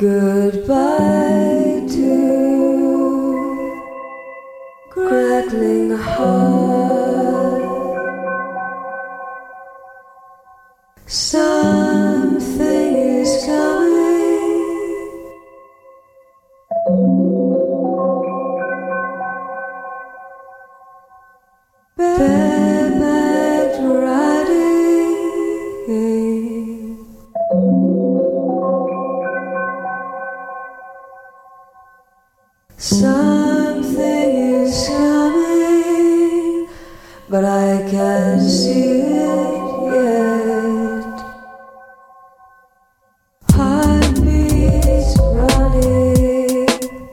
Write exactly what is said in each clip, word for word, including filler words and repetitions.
Goodbye to crackling heart. Something is coming. Bareback riding. Something is coming, but I can't see it yet. Heartbeats running,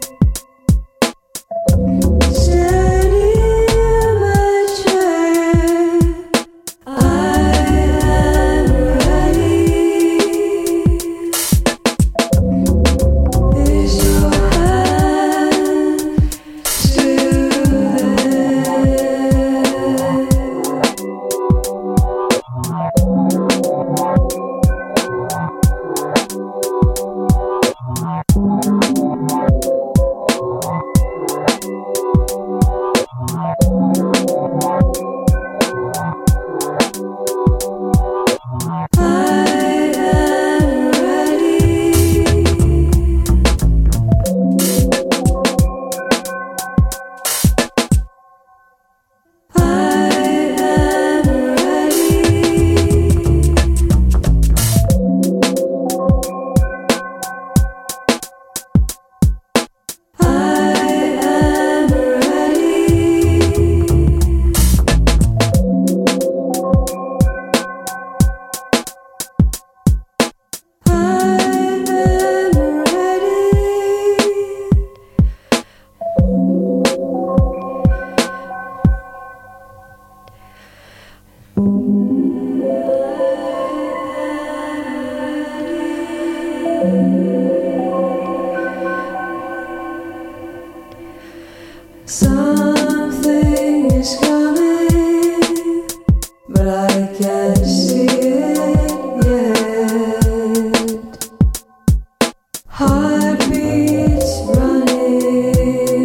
standing in my chair. I am ready. Is your hand Something is coming, but I can't see it yet. Heartbeats running,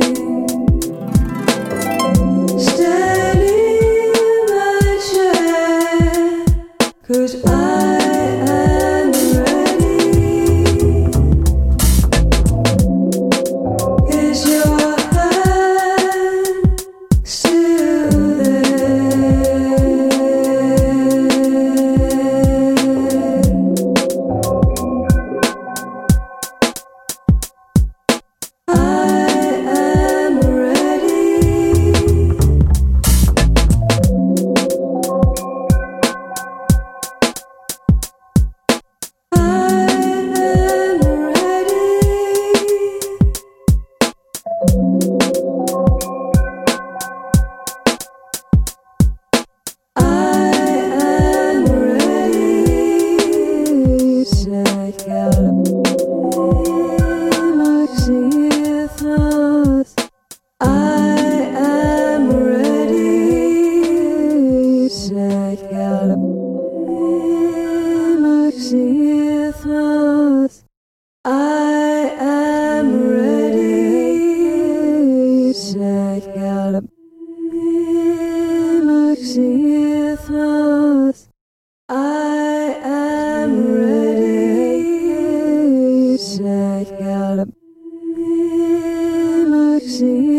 standing in my chair, 'cause I am ready. Is your I am ready.